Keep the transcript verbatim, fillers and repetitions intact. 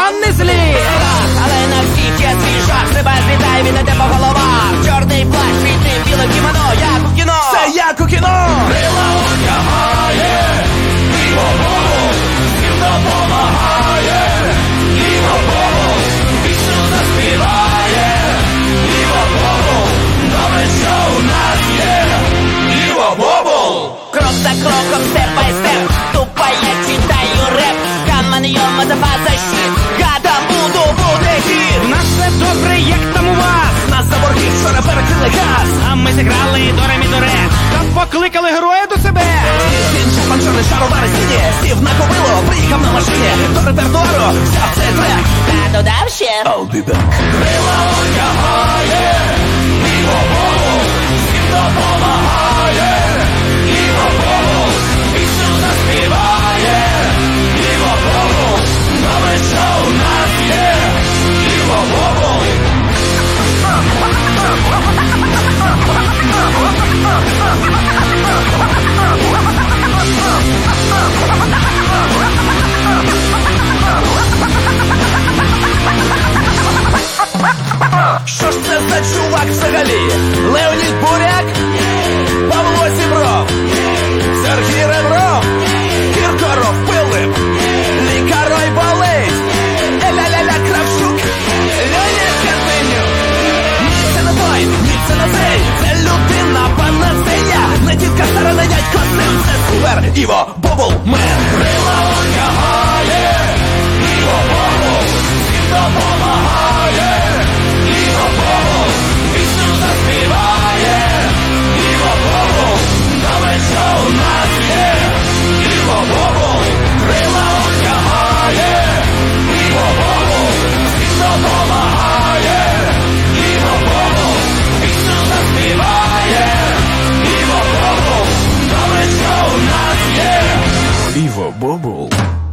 не злі. Але на всіх є свій жах. Себе злітає, він іде по головах. Чорний плащ, під ним біле кімоно. Як у кіно, Це як у кіно. Крила одягає, Іво Бобул всім допомагає. Іво Бобул пісню заспіває. Іво Бобул, добре, що у нас є. Іво Бобул. крок за кроком, степ бай степ. Тупо я читаю реп. Come on, yo, motherfucker, shit. Гадам, буду, буде хіт. У нас все добре, як там у вас. Нас за борги вчора перекрили газ. А ми зіграли до ре мі до ре. Та покликали героя до себе. Він Чапман, чорний шар у Вересіні. Сів на кобилу, приїхав на машині. До репертуару взяв цей трек. Та додав ще. I'll be back. Крила одягає, Іво Бобул всім допомагає. Іво Бобул пісню заспіває. Іво Бобул, добре, що у нас є. Іво Бобул. Що ж це за чувак взагалі? Леонід Буряк? Павло Зібров? Сергій Ребров? Кіркоров Пилип? Лікарой болить? Еля-ля-ля Кравчук? Леонід Карпенюк? Ні, це не той, ні, це не цей. Це людина панацея. Не тітка стара, не дядько син. Це супер Іво Бобул мен. Крила одягає, Іво Бобул всім допомагає. Іво Бобул пісню заспіває. Іво Бобул, добре, що у нас є. Іво Бобул крила одягає. Іво Бобул всім допомагає. Іво Бобул пісню заспіває. Іво Бобул, добре, що у нас є. Іво Бобул.